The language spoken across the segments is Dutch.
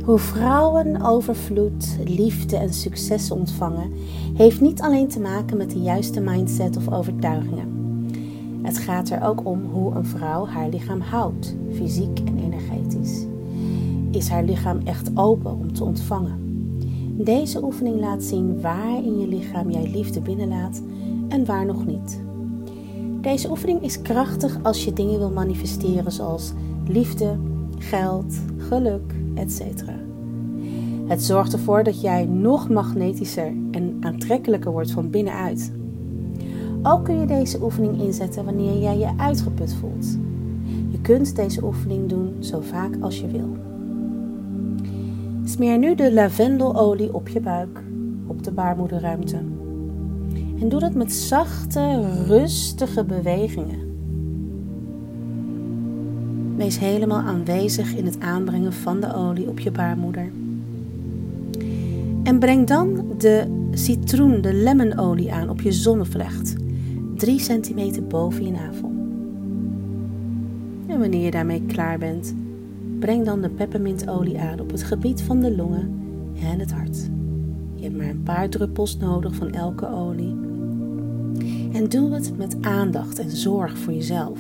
Hoe vrouwen overvloed, liefde en succes ontvangen, heeft niet alleen te maken met de juiste mindset of overtuigingen. Het gaat er ook om hoe een vrouw haar lichaam houdt, fysiek en energetisch. Is haar lichaam echt open om te ontvangen? Deze oefening laat zien waar in je lichaam jij liefde binnenlaat en waar nog niet. Deze oefening is krachtig als je dingen wil manifesteren zoals liefde, geld, geluk, etc. Het zorgt ervoor dat jij nog magnetischer en aantrekkelijker wordt van binnenuit. Ook kun je deze oefening inzetten wanneer jij je uitgeput voelt. Je kunt deze oefening doen zo vaak als je wil. Smeer nu de lavendelolie op je buik, op de baarmoederruimte. En doe dat met zachte, rustige bewegingen. Wees helemaal aanwezig in het aanbrengen van de olie op je baarmoeder. En breng dan de citroen, de lemonolie aan op je zonnevlecht, 3 centimeter boven je navel. En wanneer je daarmee klaar bent, breng dan de peppermintolie aan op het gebied van de longen en het hart. Je hebt maar een paar druppels nodig van elke olie. En doe het met aandacht en zorg voor jezelf.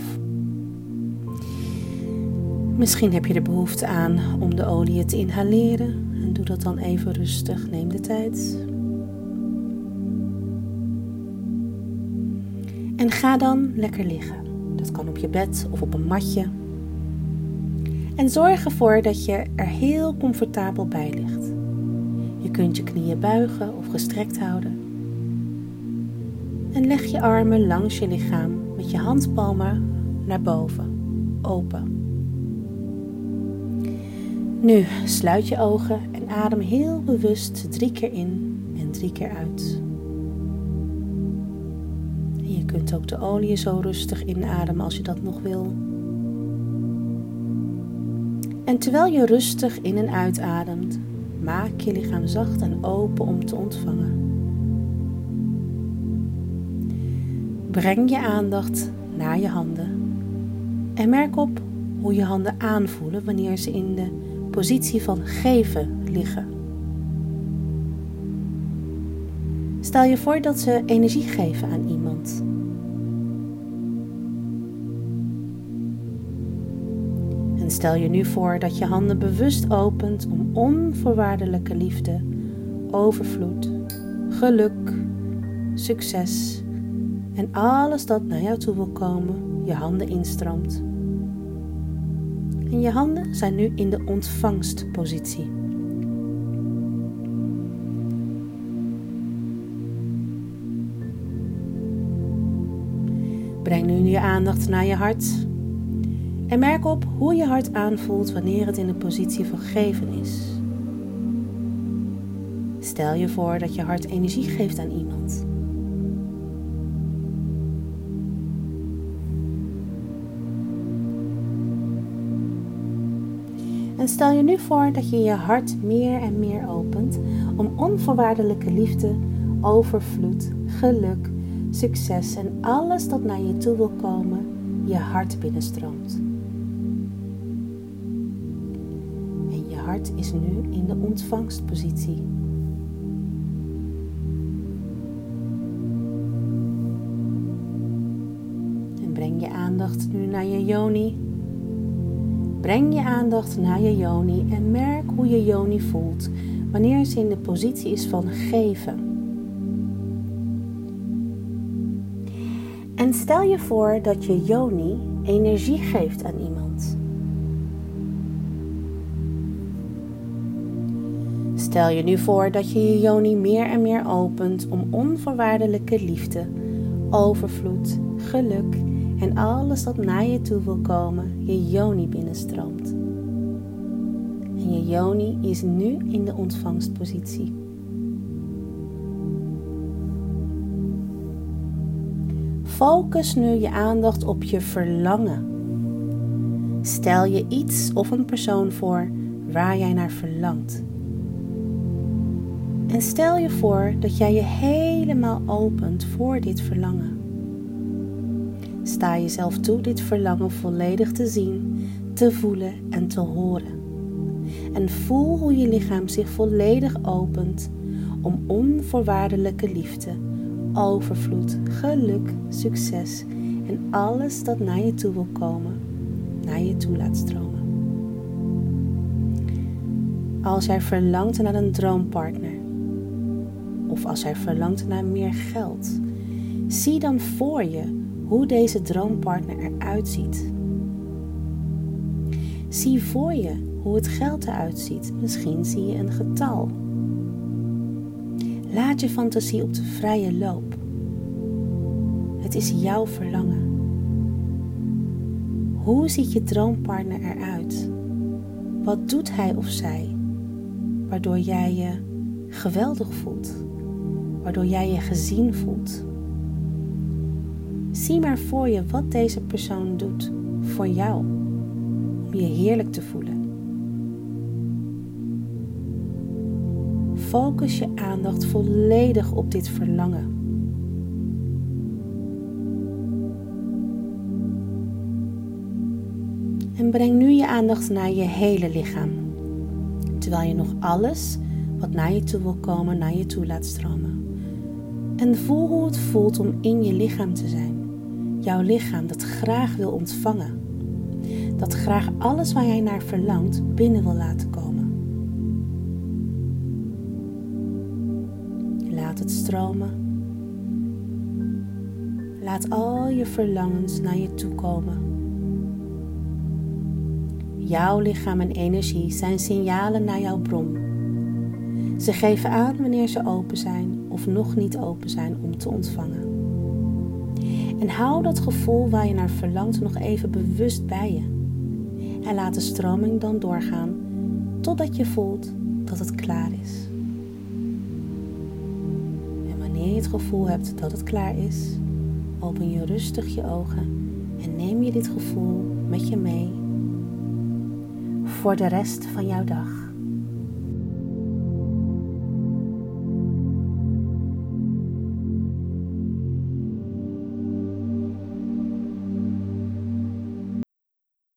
Misschien heb je er behoefte aan om de olie te inhaleren. En doe dat dan even rustig. Neem de tijd. En ga dan lekker liggen. Dat kan op je bed of op een matje. En zorg ervoor dat je er heel comfortabel bij ligt. Je kunt je knieën buigen of gestrekt houden. En leg je armen langs je lichaam met je handpalmen naar boven, open. Nu sluit je ogen en adem heel bewust 3 keer in en 3 keer uit. En je kunt ook de olie zo rustig inademen als je dat nog wil. En terwijl je rustig in en uitademt, maak je lichaam zacht en open om te ontvangen. Breng je aandacht naar je handen en merk op hoe je handen aanvoelen wanneer ze in de positie van geven liggen. Stel je voor dat ze energie geven aan iemand. En stel je nu voor dat je handen bewust opent om onvoorwaardelijke liefde, overvloed, geluk, succes en alles dat naar jou toe wil komen, je handen instroomt. En je handen zijn nu in de ontvangstpositie. Breng nu je aandacht naar je hart. En merk op hoe je hart aanvoelt wanneer het in de positie van geven is. Stel je voor dat je hart energie geeft aan iemand. En stel je nu voor dat je je hart meer en meer opent om onvoorwaardelijke liefde, overvloed, geluk, succes en alles dat naar je toe wil komen, je hart binnenstroomt. En je hart is nu in de ontvangstpositie. En breng je aandacht nu naar je yoni. Breng je aandacht naar je yoni en merk hoe je yoni voelt wanneer ze in de positie is van geven. En stel je voor dat je yoni energie geeft aan iemand. Stel je nu voor dat je je yoni meer en meer opent om onvoorwaardelijke liefde, overvloed, geluk en alles dat naar je toe wil komen, je yoni binnenstroomt. En je yoni is nu in de ontvangstpositie. Focus nu je aandacht op je verlangen. Stel je iets of een persoon voor waar jij naar verlangt. En stel je voor dat jij je helemaal opent voor dit verlangen. Sta jezelf toe dit verlangen volledig te zien, te voelen en te horen. En voel hoe je lichaam zich volledig opent om onvoorwaardelijke liefde, overvloed, geluk, succes en alles dat naar je toe wil komen, naar je toe laat stromen. Als jij verlangt naar een droompartner, of als jij verlangt naar meer geld, zie dan voor je hoe deze droompartner eruit ziet. Zie voor je hoe het geld eruit ziet. Misschien zie je een getal. Laat je fantasie op de vrije loop. Het is jouw verlangen. Hoe ziet je droompartner eruit? Wat doet hij of zij? Waardoor jij je geweldig voelt. Waardoor jij je gezien voelt. Zie maar voor je wat deze persoon doet voor jou. Om je heerlijk te voelen. Focus je aandacht volledig op dit verlangen. En breng nu je aandacht naar je hele lichaam. Terwijl je nog alles wat naar je toe wil komen, naar je toe laat stromen. En voel hoe het voelt om in je lichaam te zijn. Jouw lichaam dat graag wil ontvangen. Dat graag alles waar jij naar verlangt binnen wil laten komen. Laat het stromen. Laat al je verlangens naar je toe komen. Jouw lichaam en energie zijn signalen naar jouw bron. Ze geven aan wanneer ze open zijn of nog niet open zijn om te ontvangen. En hou dat gevoel waar je naar verlangt nog even bewust bij je. En laat de stroming dan doorgaan totdat je voelt dat het klaar is. En wanneer je het gevoel hebt dat het klaar is, open je rustig je ogen en neem je dit gevoel met je mee voor de rest van jouw dag.